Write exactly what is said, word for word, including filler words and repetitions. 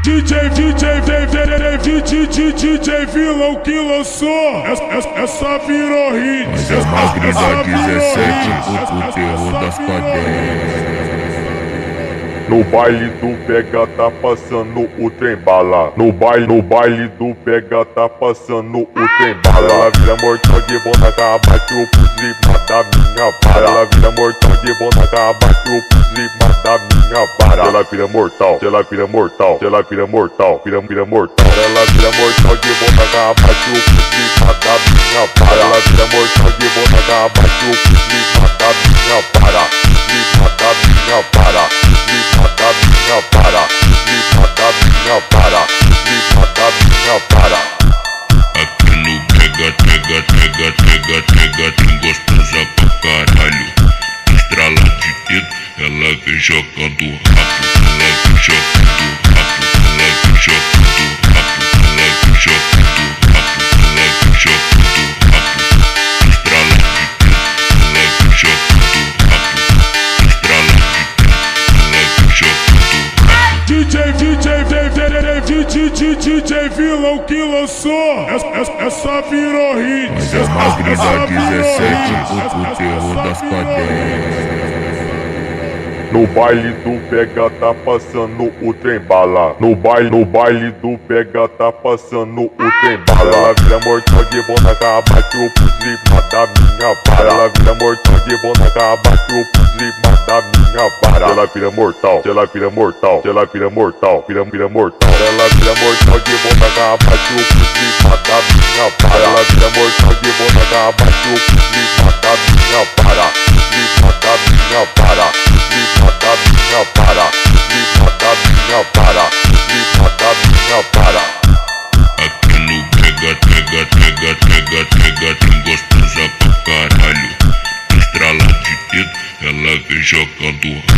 D J, D J, D J, D J Vilão que lançou. Essa virou hit. Mas é Magri da dezessete, o terror das cadeias. No baile do pega tá passando o trem bala. No baile, no baile do pega tá passando o trem bala. Ela vira mortal de boneca, abate o fuzil, mata minha vara. Ela vira mortal de boneca, abate o fuzil, mata minha vara. Ela vira mortal, ela vira mortal, ela vira mortal, vira vira mortal. Ela vira mortal de boneca, abate o fuzil, mata minha vara. Ela vira mortal de boneca, abate o fuzil, mata minha vara. Me mata minha vara. Mata minha vara, me mata minha vara, me mata minha vara. Aqui no pega, pega, pega, pega, pega, tem gostosa pra caralho. Estrala de dedo, ela vem jogando rabo, ela vem jogando rabo, ela vem jogando rabo, ela vem jogando rabo, ela vem jogando rabo. Estrala de dedo, ela vem jogando rabo, estrala de dedo, ela vem jogando. D J, D J, D J, D J Vilão que lançou. Essa virou hit. Mas é Magri da dezessete, o terror das cadeias. No baile do pega tá passando o trem bala. No baile, no baile do pega tá passando o trem bala. Ela vira mortal de boneca, abate o fuzil, mata minha vara. Ela vira mortal de boneca, abate o fuzil, mata minha vara. Ela vira mortal, ela vira mortal, ela vira mortal, vira vira mortal. Ela vira mortal de boneca, abate o fuzil, mata minha vara. Ela vira mortal de boneca, abate o fuzil, mata minha vara. Me mata minha vara. Me mata minha vara, me mata minha vara, me mata minha vara. Aqui no pega, pega, pega, pega, pega, tem gostosa pra caralho. Estrala de dedo, ela vem jogando